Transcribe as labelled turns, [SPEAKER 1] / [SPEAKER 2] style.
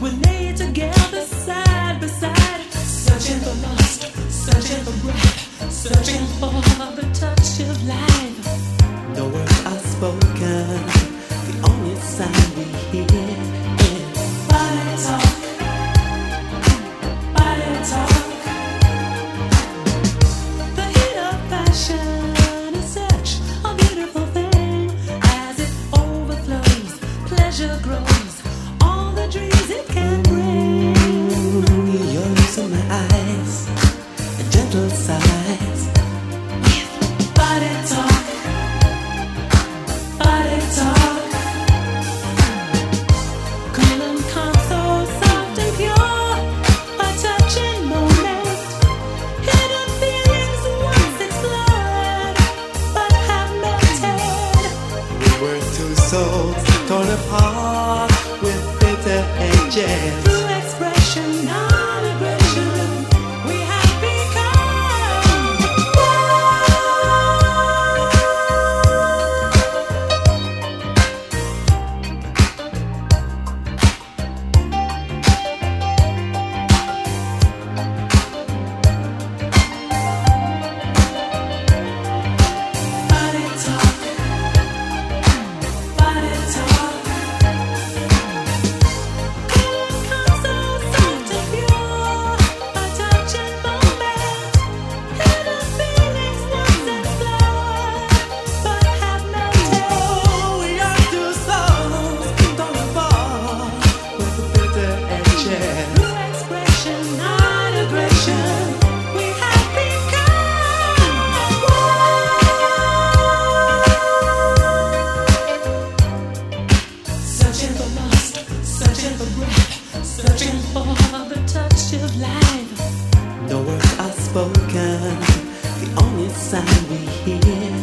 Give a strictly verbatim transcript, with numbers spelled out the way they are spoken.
[SPEAKER 1] We lay together side by side, searching for lust, searching for breath, searching for the touch of life.
[SPEAKER 2] No words are spoken, the only sound we hear is
[SPEAKER 1] body talk, body talk. The heat of passion is such a beautiful thing. As it overflows, pleasure grows, all the dreams it can bring.
[SPEAKER 2] You're losing my eyes, a gentle sighs.
[SPEAKER 1] Body talk, body talk. Cool and calm, so soft and pure, a touching moment. Hidden feelings once explored, but have melted.
[SPEAKER 2] We were two souls torn apart with bitter edges.
[SPEAKER 1] Through expression, non-aggression, we have become body talk, body talk. Comes so soft and pure, a touching moment. Hidden feelings once explored, but have melted.
[SPEAKER 2] Oh, we are two souls torn apart with bitter edges.
[SPEAKER 1] Through expression, non-aggression, we have become one. Searching for lust, searching for breath, searching for the touch of life.
[SPEAKER 2] No words are spoken, the only sound we hear